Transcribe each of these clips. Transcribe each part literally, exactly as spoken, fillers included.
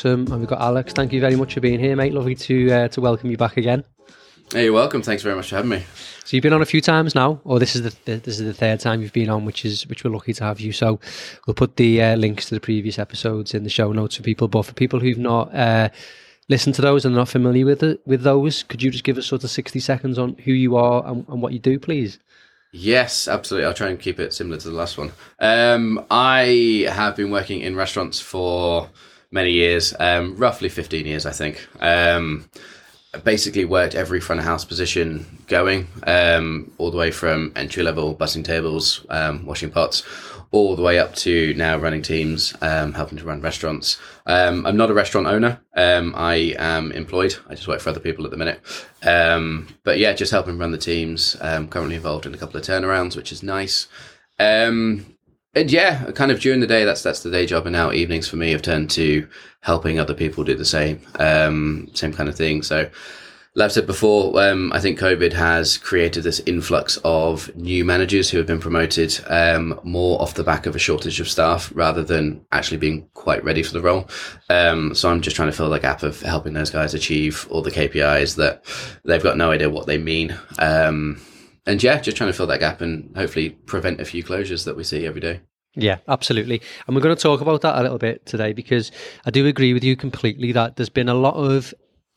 awesome. And we've got Alex. Thank you very much for being here, mate. Lovely to uh, to welcome you back again. Hey, you're welcome. Thanks very much for having me. So you've been on a few times now, or this is the, the this is the third time you've been on, which is which we're lucky to have you. So we'll put the uh, links to the previous episodes in the show notes for people. But for people who've not uh, listened to those and are not familiar with it, with those, could you just give us sort of sixty seconds on who you are and, and what you do, please? Yes, absolutely. I'll try and keep it similar to the last one. Um, I have been working in restaurants for many years, um, roughly fifteen years, I think. Um, basically worked every front of house position going, um, all the way from entry level, bussing tables, um, washing pots, all the way up to now running teams, um, helping to run restaurants. Um, I'm not a restaurant owner. Um, I am employed. I just work for other people at the minute. Um, but yeah, just helping run the teams. Um, currently involved in a couple of turnarounds, which is nice. Um, and yeah, kind of during the day, that's that's the day job. And now evenings for me have turned to helping other people do the same, um, same kind of thing. So, like I've said before, um, I think COVID has created this influx of new managers who have been promoted um, more off the back of a shortage of staff rather than actually being quite ready for the role. Um, so I'm just trying to fill the gap of helping those guys achieve all the K P Is that they've got no idea what they mean. Um, and yeah, just trying to fill that gap and hopefully prevent a few closures that we see every day. Yeah, absolutely. And we're going to talk about that a little bit today, because I do agree with you completely that there's been a lot of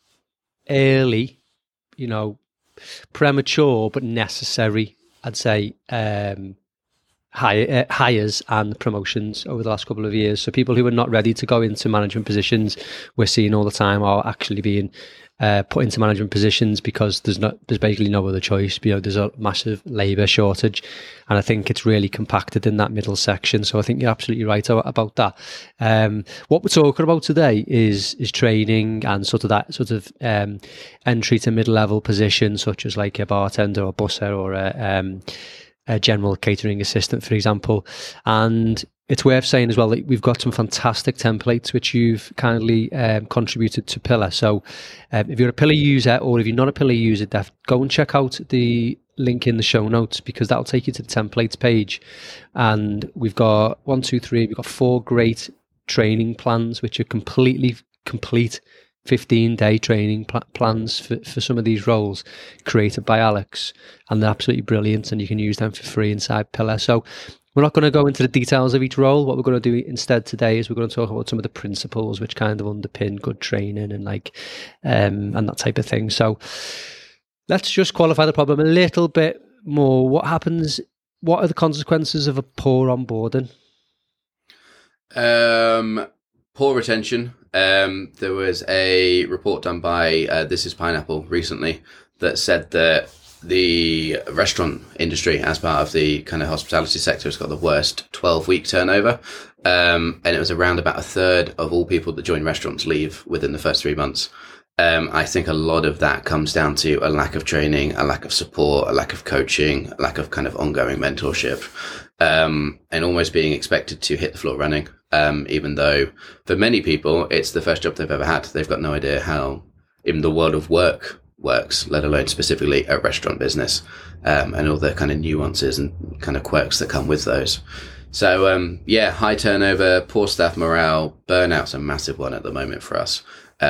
early, you know, premature but necessary, I'd say, um, hire, uh, hires and promotions over the last couple of years. So people who are not ready to go into management positions, we're seeing all the time, are actually being uh, put into management positions because there's not, there's basically no other choice. You know, there's a massive labour shortage, and I think it's really compacted in that middle section. So I think you're absolutely right about that. Um, what we're talking about today is is training and sort of that sort of um, entry to mid-level position, such as like a bartender or busser or a, um, a general catering assistant, for example. And it's worth saying as well that we've got some fantastic templates which you've kindly um, contributed to Pillar. So um, if you're a Pillar user, or if you're not a Pillar user, def- go and check out the link in the show notes, because that'll take you to the templates page. And we've got one, two, three, we've got four great training plans which are completely complete fifteen day training pl- plans for, for some of these roles created by Alex, and they're absolutely brilliant, and you can use them for free inside Pillar. So we're not going to go into the details of each role. What we're going to do instead today is we're going to talk about some of the principles which kind of underpin good training and like um, and that type of thing. So let's just qualify the problem a little bit more. What happens? What are the consequences of a poor onboarding? Um, poor retention. Um, there was a report done by uh, This Is Pineapple recently that said that the restaurant industry, as part of the kind of hospitality sector, has got the worst twelve week turnover. Um, and it was around about a third of all people that join restaurants leave within the first three months. Um, I think a lot of that comes down to a lack of training, a lack of support, a lack of coaching, a lack of kind of ongoing mentorship, um, and almost being expected to hit the floor running. Um, even though for many people, it's the first job they've ever had. They've got no idea how even the world of work works, let alone specifically a restaurant business, um, and all the kind of nuances and kind of quirks that come with those. So, um, yeah, high turnover, poor staff morale, burnout's a massive one at the moment for us.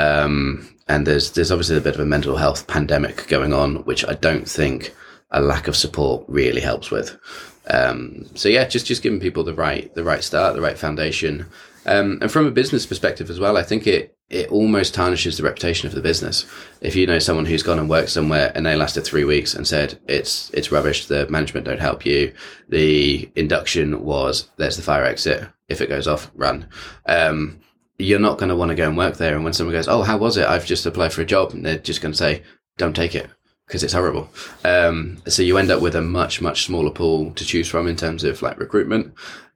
Um, and there's, there's obviously a bit of a mental health pandemic going on, which I don't think a lack of support really helps with. Um, so yeah, just, just giving people the right, the right start, the right foundation. Um, and from a business perspective as well, I think it, it almost tarnishes the reputation of the business. If you know someone who's gone and worked somewhere and they lasted three weeks and said, it's, it's rubbish, the management don't help you. The induction was, there's the fire exit. If it goes off, run. Um, you're not going to want to go and work there. And when someone goes, oh, how was it? I've just applied for a job. And they're just going to say, don't take it, because it's horrible. Um, so you end up with a much, much smaller pool to choose from in terms of like recruitment.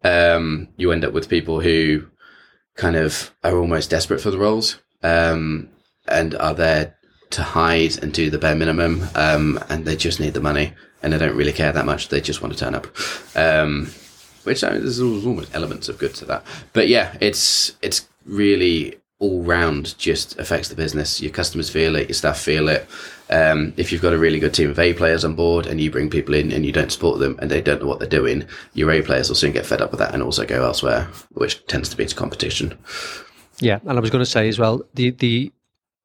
Um, you end up with people who kind of are almost desperate for the roles, um, and are there to hide and do the bare minimum. Um, and they just need the money and they don't really care that much. They just want to turn up. Um, which I mean, there's almost elements of good to that, but yeah, it's, it's really all round just affects the business. Your customers feel it, your staff feel it. Um, if you've got a really good team of A players on board and you bring people in and you don't support them and they don't know what they're doing, your A players will soon get fed up with that and also go elsewhere, which tends to be to competition. Yeah, and I was going to say as well, the the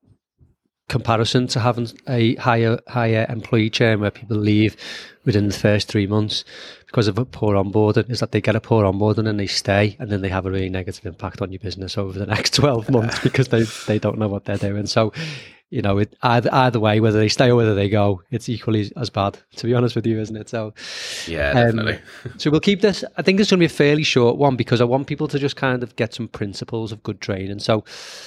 comparison to having a higher higher employee churn where people leave within the first three months because of a poor onboarding is that they get a poor onboarding and they stay, and then they have a really negative impact on your business over the next twelve months because they, they don't know what they're doing. So, you know, it, either either way, whether they stay or whether they go, it's equally as bad, to be honest with you, isn't it? So, yeah, definitely. Um, so we'll keep this. I think it's going to be a fairly short one because I want people to just kind of get some principles of good training. So,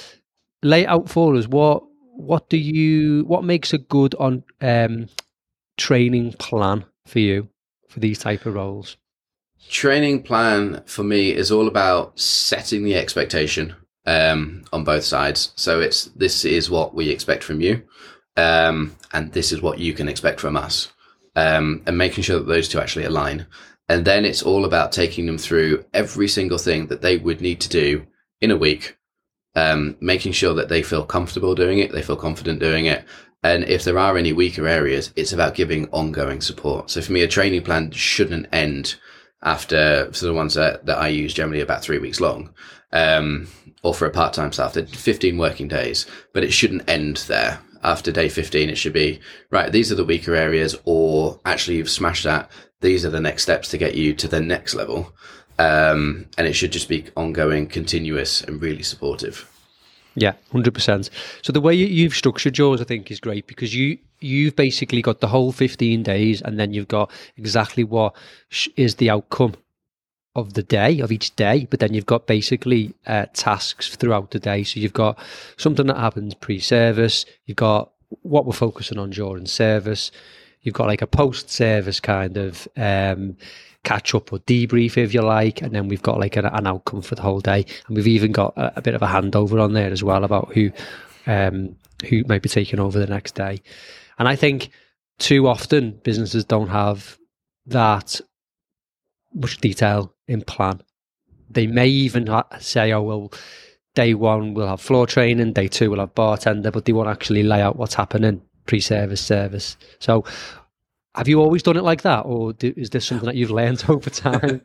lay out for us what what do you what makes a good on um, training plan for you for these type of roles? Training plan for me is all about setting the expectation um, on both sides. So it's, this is what we expect from you. Um, and this is what you can expect from us. Um, and making sure that those two actually align. And then it's all about taking them through every single thing that they would need to do in a week. Um, making sure that they feel comfortable doing it. They feel confident doing it. And if there are any weaker areas, it's about giving ongoing support. So for me, a training plan shouldn't end after, so the ones that, that I use generally about three weeks long, um, or for a part-time staff, they're fifteen working days, but it shouldn't end there. After day fifteen, it should be, right, these are the weaker areas, or actually you've smashed that. These are the next steps to get you to the next level. Um, and it should just be ongoing, continuous, and really supportive. Yeah, one hundred percent. So the way you've structured yours, I think, is great because you, you've basically got the whole fifteen days and then you've got exactly what is the outcome of the day, of each day, but then you've got basically uh, tasks throughout the day. So you've got something that happens pre-service, you've got what we're focusing on during service, you've got like a post-service kind of um catch up or debrief, if you like, and then we've got like an, an outcome for the whole day, and we've even got a, a bit of a handover on there as well about who um who might be taking over the next day. And I think too often businesses don't have that much detail in plan. They may even say, oh well, day one we'll have floor training, day two we'll have bartender, but they won't actually lay out what's happening pre-service, service. So have you always done it like that, or do, is this something that you've learned over time?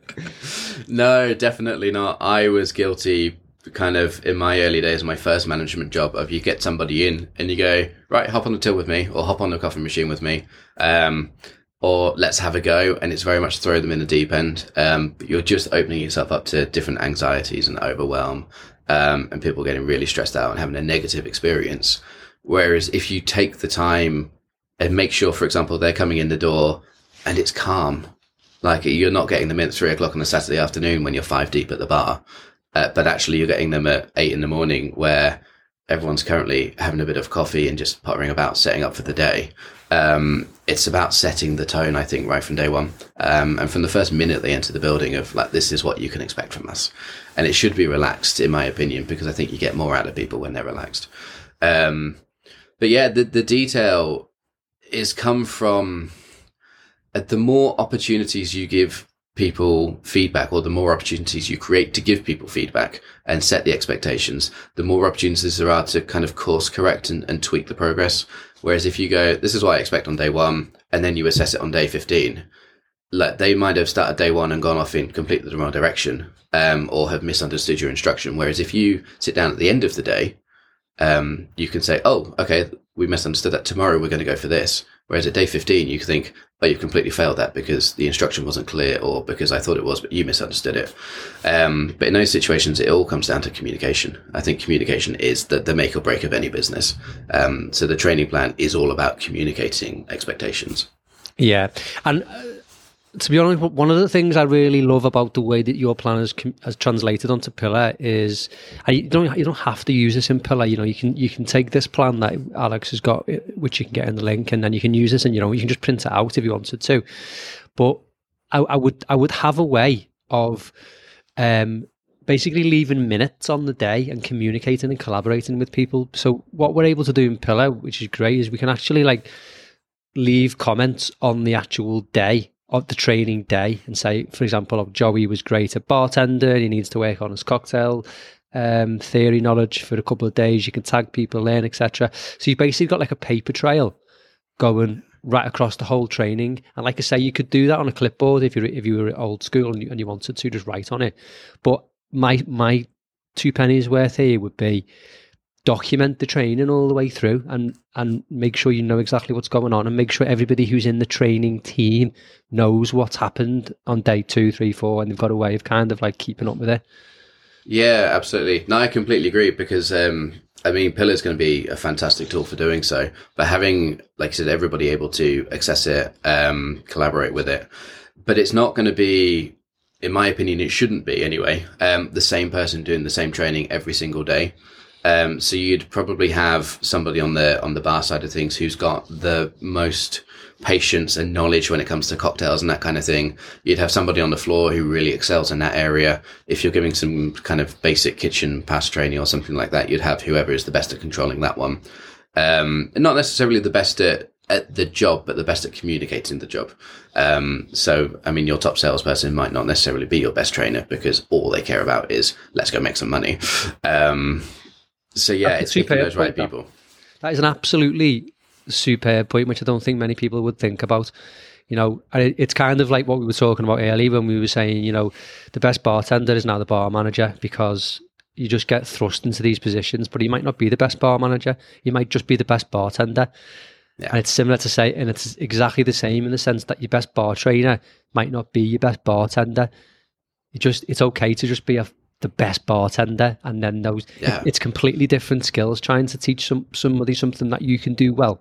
No, definitely not. I was guilty kind of in my early days, my first management job, of you get somebody in and you go, right, hop on the till with me, or hop on the coffee machine with me, um, or let's have a go. And it's very much throw them in the deep end. Um, but you're just opening yourself up to different anxieties and overwhelm, um, and people getting really stressed out and having a negative experience. Whereas if you take the time and make sure, for example, they're coming in the door and it's calm. Like you're not getting them in at three o'clock on a Saturday afternoon when you're five deep at the bar, uh, but actually you're getting them at eight in the morning where everyone's currently having a bit of coffee and just pottering about, setting up for the day. Um, it's about setting the tone, I think, right from day one. Um, and from the first minute they enter the building of like, this is what you can expect from us. And it should be relaxed, in my opinion, because I think you get more out of people when they're relaxed. Um, but yeah, the, the detail is come from uh, the more opportunities you give people feedback, or the more opportunities you create to give people feedback and set the expectations, the more opportunities there are to kind of course correct and, and tweak the progress. Whereas if you go, this is what I expect on day one, and then you assess it on day fifteen, like they might have started day one and gone off in completely the wrong direction, um, or have misunderstood your instruction. Whereas if you sit down at the end of the day, um, you can say, oh, okay, we misunderstood that. Tomorrow we're going to go for this. Whereas at day fifteen, you think, oh, you've completely failed that because the instruction wasn't clear, or because I thought it was, but you misunderstood it. Um, but in those situations, it all comes down to communication. I think communication is the, the make or break of any business. Um, so the training plan is all about communicating expectations. Yeah. And uh, to be honest, one of the things I really love about the way that your plan has, has translated onto Pillar is, and you don't you don't have to use this in Pillar. You know, you can you can take this plan that Alex has got, which you can get in the link, and then you can use this, and you know you can just print it out if you wanted to. But I, I would I would have a way of um, basically leaving minutes on the day and communicating and collaborating with people. So what we're able to do in Pillar, which is great, is we can actually like leave comments on the actual day of the training day and say, for example, oh, Joey was great at bartender, he needs to work on his cocktail um, theory knowledge for a couple of days. You can tag people, learn, et cetera. So you've basically got like a paper trail going right across the whole training. And like I say, you could do that on a clipboard if you if you were old school and you, and you wanted to just write on it. But my my two pennies worth here would be document the training all the way through and, and make sure you know exactly what's going on, and make sure everybody who's in the training team knows what's happened on day two, three, four, and they've got a way of kind of like keeping up with it. Yeah, absolutely. No, I completely agree because, um, I mean, Pillar is going to be a fantastic tool for doing so, but having, like I said, everybody able to access it, um, collaborate with it, but it's not going to be, in my opinion, it shouldn't be anyway, um, the same person doing the same training every single day. Um, so you'd probably have somebody on the on the bar side of things who's got the most patience and knowledge when it comes to cocktails and that kind of thing. You'd have somebody on the floor who really excels in that area. If you're giving some kind of basic kitchen pass training or something like that, you'd have whoever is the best at controlling that one. Um, and not necessarily the best at, at the job, but the best at communicating the job. Um, so, I mean, your top salesperson might not necessarily be your best trainer because all they care about is let's go make some money. Um, So yeah, it's picking those right people. That is an absolutely superb point, which I don't think many people would think about. You know, and it's kind of like what we were talking about earlier when we were saying, you know, the best bartender is now the bar manager, because you just get thrust into these positions, but you might not be the best bar manager. You might just be the best bartender. Yeah. And it's similar to say, and it's exactly the same in the sense that your best bar trainer might not be your best bartender. You just, it's okay to just be a the best bartender, and then those yeah. it's completely different skills trying to teach some somebody something that you can do well.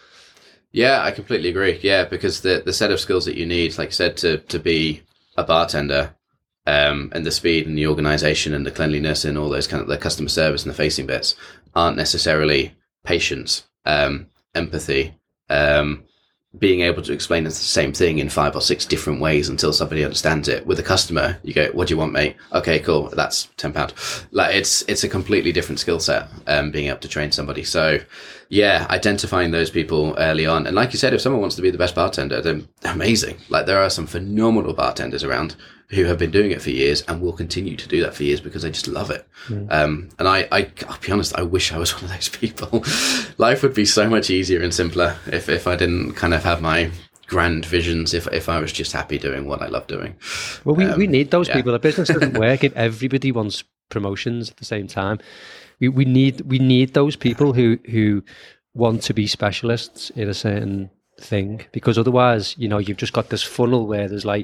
Yeah, I completely agree. Yeah, because the the set of skills that you need, like I said, to to be a bartender, um, and the speed and the organization and the cleanliness and all those kind of the customer service and the facing bits aren't necessarily patience, um, empathy, um, being able to explain the same thing in five or six different ways until somebody understands it. With a customer, you go, "What do you want, mate?" "Okay, cool. That's ten pound." Like it's it's a completely different skill set. Um, being able to train somebody. So, yeah, identifying those people early on, and like you said, if someone wants to be the best bartender, then amazing. Like there are some phenomenal bartenders around who have been doing it for years and will continue to do that for years because they just love it. Mm. Um, and I, I, I'll be honest, I wish I was one of those people. Life would be so much easier and simpler if, if I didn't kind of have my grand visions, if if I was just happy doing what I love doing. Well, we, um, we need those yeah. people. The business doesn't work if everybody wants promotions at the same time. We we need we need those people who, who want to be specialists in a certain thing, because otherwise, you know, you've just got this funnel where there's like,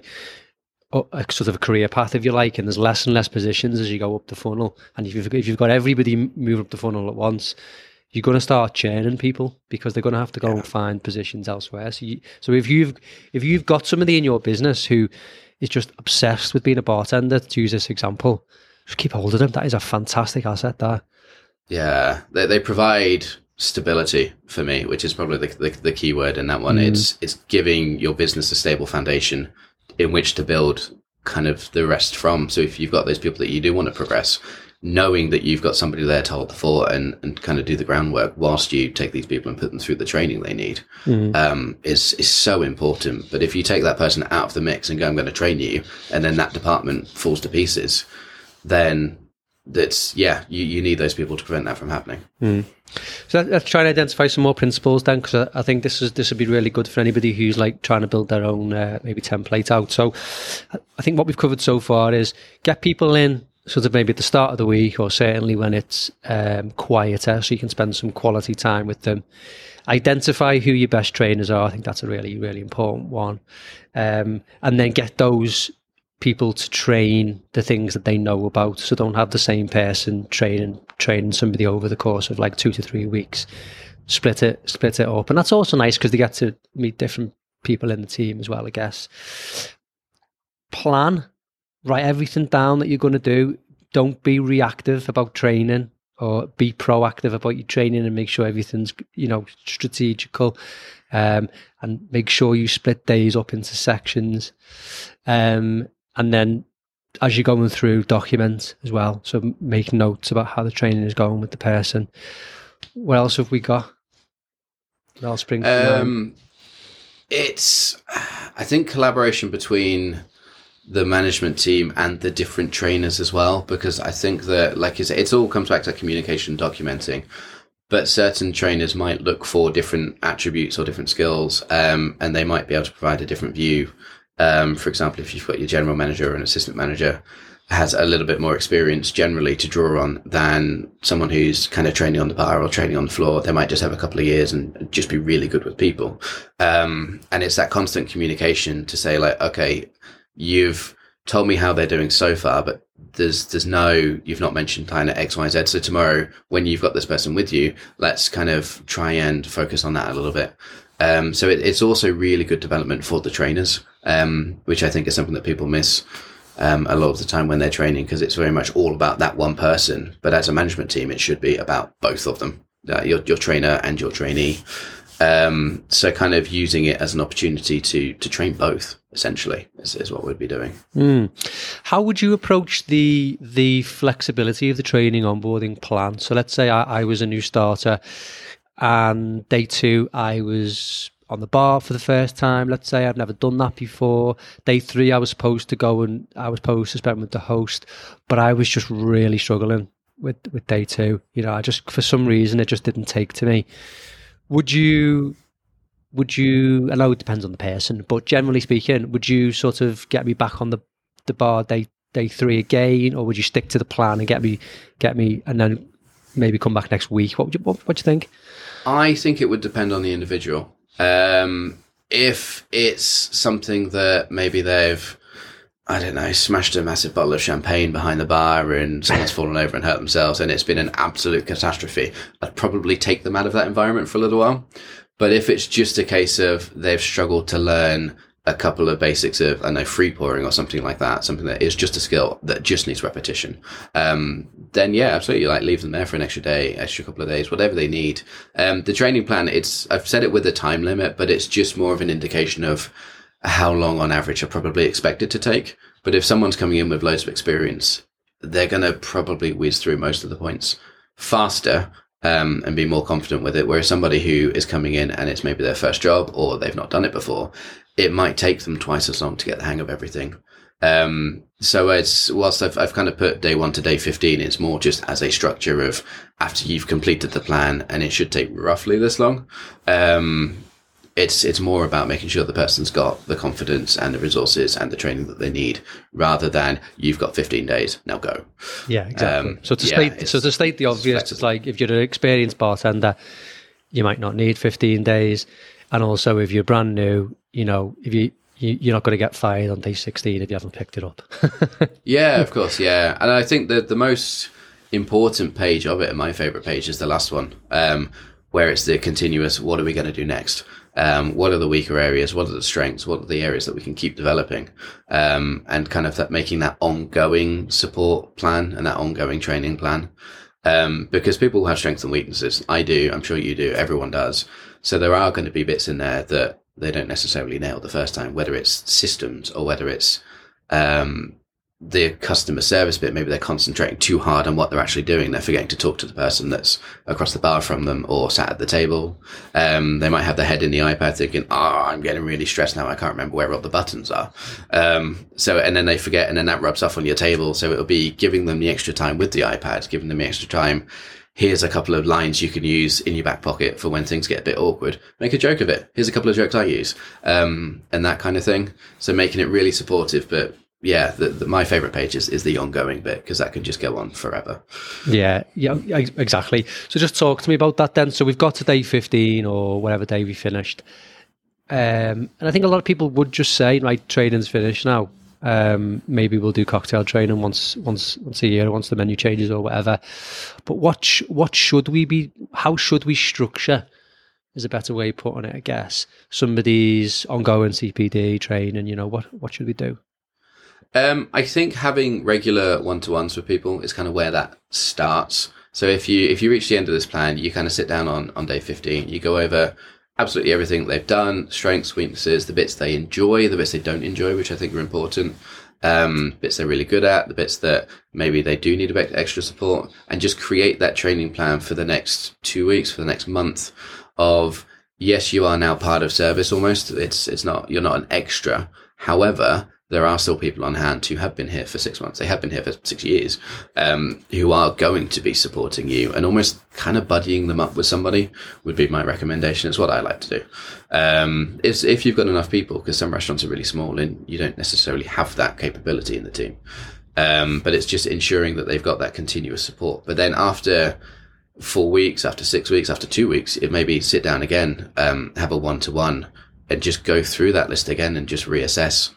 a sort of a career path, if you like, and there's less and less positions as you go up the funnel. And if you've, if you've got everybody move up the funnel at once, you're going to start churning people because they're going to have to go yeah. and find positions elsewhere. So, you, so if you've if you've got somebody in your business who is just obsessed with being a bartender, to use this example, just keep hold of them. That is a fantastic asset there. Yeah, they they provide stability for me, which is probably the the, the key word in that one. Mm. It's it's giving your business a stable foundation in which to build kind of the rest from. So if you've got those people that you do want to progress, knowing that you've got somebody there to hold the fort and, and kind of do the groundwork whilst you take these people and put them through the training they need, mm-hmm. um, is, is so important. But if you take that person out of the mix and go, "I'm going to train you," and then that department falls to pieces, then that's, yeah, you, you need those people to prevent that from happening. Mm. So let's try and identify some more principles then, because I think this is this would be really good for anybody who's like trying to build their own uh, maybe template out. So I think what we've covered so far is get people in sort of maybe at the start of the week, or certainly when it's um, quieter, so you can spend some quality time with them. Identify who your best trainers are. I think that's a really, really important one. Um, and then get those people to train the things that they know about. So don't have the same person training training somebody over the course of like two to three weeks. Split it, split it up. And that's also nice because they get to meet different people in the team as well, I guess. Plan. Write everything down that you're going to do. Don't be reactive about training, or be proactive about your training and make sure everything's, you know, strategical. Um, and make sure you split days up into sections. Um, and then as you're going through, document as well. So make notes about how the training is going with the person. What else have we got? What else brings um, It's, I think, collaboration between the management team and the different trainers as well, because I think that, like you said, it all comes back to communication, documenting, but certain trainers might look for different attributes or different skills, um, and they might be able to provide a different view. Um, for example, if you've got your general manager or an assistant manager, has a little bit more experience generally to draw on than someone who's kind of training on the bar or training on the floor. They might just have a couple of years and just be really good with people. Um, and it's that constant communication to say like, okay, you've told me how they're doing so far, but there's, there's no, you've not mentioned kind of X, Y, Z. So tomorrow when you've got this person with you, let's kind of try and focus on that a little bit. Um, so it, it's also really good development for the trainers, um, which I think is something that people miss. Um, a lot of the time when they're training, because it's very much all about that one person. But as a management team, it should be about both of them, uh, your, your trainer and your trainee. Um, so kind of using it as an opportunity to to train both, essentially, is, is what we'd be doing. Mm. How would you approach the the flexibility of the training onboarding plan? So let's say I, I was a new starter and day two, I was on the bar for the first time. Let's say I've never done that before. Day three, I was supposed to go and I was supposed to spend with the host, but I was just really struggling with, with day two. You know, I just, for some reason, it just didn't take to me. Would you, would you, I know it depends on the person, but generally speaking, would you sort of get me back on the, the bar day, day three again, or would you stick to the plan and get me, get me, and then maybe come back next week? What would you, what, what do you think? I think it would depend on the individual. Um, if it's something that maybe they've, I don't know, smashed a massive bottle of champagne behind the bar and someone's fallen over and hurt themselves and it's been an absolute catastrophe, I'd probably take them out of that environment for a little while. But if it's just a case of they've struggled to learn a couple of basics of, I don't know, free pouring or something like that, something that is just a skill that just needs repetition, um, then yeah, absolutely, like leave them there for an extra day, extra couple of days, whatever they need. Um, the training plan, it's, I've said it with a time limit, but it's just more of an indication of how long on average I probably expect it to take. But if someone's coming in with loads of experience, they're going to probably whiz through most of the points faster, um, and be more confident with it. Whereas somebody who is coming in and it's maybe their first job or they've not done it before, it might take them twice as long to get the hang of everything. Um, so it's, whilst I've, I've kind of put day one to day fifteen, it's more just as a structure of after you've completed the plan, and it should take roughly this long. Um, it's, it's more about making sure the person's got the confidence and the resources and the training that they need, rather than you've got fifteen days, now go. Yeah, exactly. Um, so to yeah, state, so to state the obvious, it's, it's like if you're an experienced bartender, you might not need fifteen days. And also if you're brand new, you know, if you, you you're not going to get fired on day sixteen if you haven't picked it up. Yeah, of course. Yeah. And I think that the most important page of it, and my favorite page, is the last one, um, where it's the continuous, what are we going to do next? Um, what are the weaker areas? What are the strengths? What are the areas that we can keep developing? Um, and kind of that, making that ongoing support plan and that ongoing training plan. Um, because people have strengths and weaknesses. I do. I'm sure you do. Everyone does. So there are going to be bits in there that they don't necessarily nail the first time, whether it's systems or whether it's, um, the customer service bit. Maybe they're concentrating too hard on what they're actually doing. They're forgetting to talk to the person that's across the bar from them or sat at the table. Um, they might have their head in the iPad thinking, oh, I'm getting really stressed now. I can't remember where all the buttons are. Um, so, and then they forget, and then that rubs off on your table. So it'll be giving them the extra time with the iPad, giving them the extra time. Here's a couple of lines you can use in your back pocket for when things get a bit awkward. Make a joke of it. Here's a couple of jokes I use, um, and that kind of thing. So making it really supportive, but yeah, the, the, my favorite page is, is the ongoing bit, because that can just go on forever. Yeah, yeah, exactly. So just talk to me about that then. So we've got to day fifteen or whatever day we finished. Um, and I think a lot of people would just say, right, training's finished now. Um, maybe we'll do cocktail training once, once, once a year, once the menu changes or whatever. But what, sh- what should we be, how should we structure, is a better way of putting it, I guess, somebody's ongoing C P D training? You know, what, what should we do? Um, I think having regular one-to-ones with people is kind of where that starts. So if you, if you reach the end of this plan, you kind of sit down on, on day fifteen, you go over absolutely everything they've done, strengths, weaknesses, the bits they enjoy, the bits they don't enjoy, which I think are important, um, bits they're really good at, the bits that maybe they do need a bit extra support, and just create that training plan for the next two weeks, for the next month of, yes, you are now part of service almost. It's, it's not, you're not an extra. However, there are still people on hand who have been here for six months. They have been here for six years, um, who are going to be supporting you, and almost kind of buddying them up with somebody would be my recommendation. It's what I like to do. Um, is if you've got enough people, because some restaurants are really small and you don't necessarily have that capability in the team. Um, but it's just ensuring that they've got that continuous support. But then after four weeks, after six weeks, after two weeks, it maybe sit down again, um, have a one-to-one and just go through that list again and just reassess.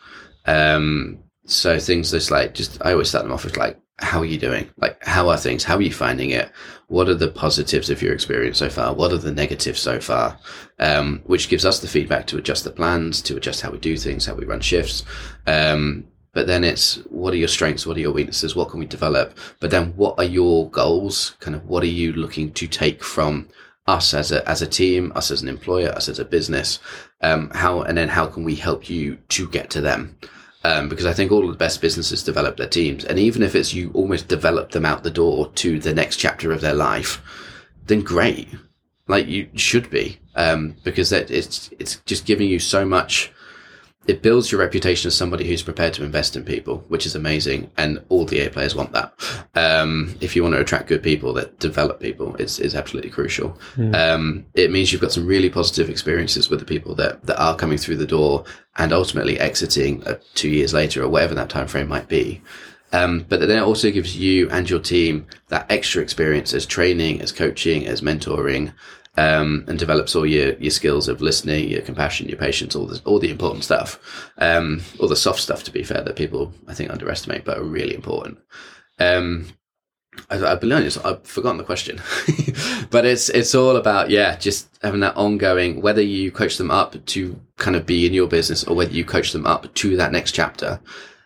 Um, so things just like, just, I always start them off with like, how are you doing? Like, how are things? How are you finding it? What are the positives of your experience so far? What are the negatives so far? Um, which gives us the feedback to adjust the plans, to adjust how we do things, how we run shifts. Um, but then it's, what are your strengths? What are your weaknesses? What can we develop? But then what are your goals? Kind of what are you looking to take from us as a, as a team, us as an employer, us as a business? Um, how, and then how can we help you to get to them? Um, because I think all of the best businesses develop their teams. And even if it's you almost develop them out the door to the next chapter of their life, then great. Like you should be, um, because that it's, it's just giving you so much. It builds your reputation as somebody who's prepared to invest in people, which is amazing. And all the A players want that. Um, if you want to attract good people that develop people, it's, it's absolutely crucial. Mm. Um, it means you've got some really positive experiences with the people that, that are coming through the door and ultimately exiting uh, two years later or whatever that time frame might be. Um, but then it also gives you and your team that extra experience as training, as coaching, as mentoring, Um, and develops all your, your skills of listening, your compassion, your patience, all the, all the important stuff, um, all the soft stuff, to be fair, that people, I think, underestimate, but are really important. Um, I, I've been honest, I've forgotten the question, but it's, it's all about, yeah, just having that ongoing, whether you coach them up to kind of be in your business or whether you coach them up to that next chapter,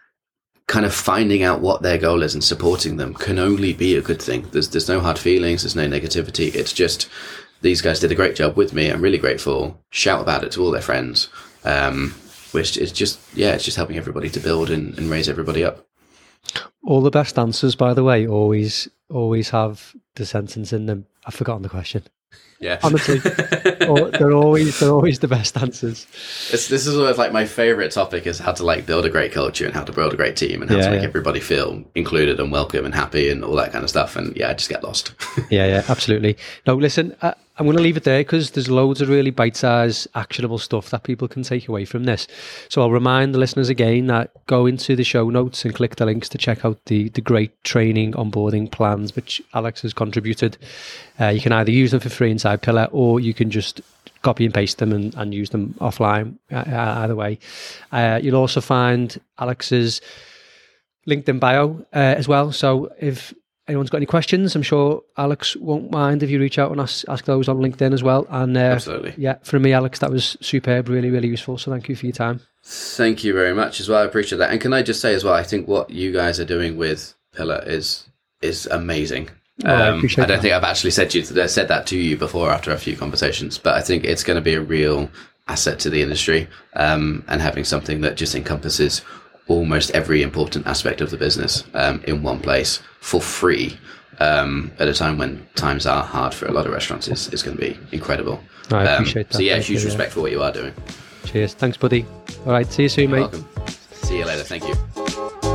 kind of finding out what their goal is and supporting them can only be a good thing. There's, there's no hard feelings. There's no negativity. It's just, these guys did a great job with me. I'm really grateful. Shout about it to all their friends, um, which is just, yeah, it's just helping everybody to build and, and raise everybody up. All the best answers, by the way, always always have the sentence in them. I've forgotten the question. Yeah, honestly, they're always they're always the best answers. It's, this is always like my favorite topic is how to like build a great culture and how to build a great team and how yeah, to make yeah. everybody feel included and welcome and happy and all that kind of stuff. And yeah, I just get lost. yeah, yeah, absolutely. No, listen, I, I'm going to leave it there because there's loads of really bite-sized, actionable stuff that people can take away from this. So I'll remind the listeners again that go into the show notes and click the links to check out the, the great training onboarding plans which Alex has contributed. Uh, you can either use them for free inside Pillar or you can just copy and paste them and, and use them offline, uh, either way. Uh, you'll also find Alex's LinkedIn bio uh, as well. So if anyone's got any questions, I'm sure Alex won't mind if you reach out and ask, ask those on LinkedIn as well. And uh, absolutely. Yeah, from me, Alex, that was superb, really, really useful. So thank you for your time. Thank you very much as well. I appreciate that. And can I just say as well, I think what you guys are doing with Pillar is is amazing. Oh, I, um, I don't that. think I've actually said you said that to you before after a few conversations, but I think it's going to be a real asset to the industry, um, and having something that just encompasses almost every important aspect of the business um, in one place for free um, at a time when times are hard for a lot of restaurants is, is going to be incredible. I appreciate um, that. So yeah, Thank huge you, respect yeah. for what you are doing. Cheers. Thanks, buddy. All right. See you soon, You're mate. welcome. See you later. Thank you.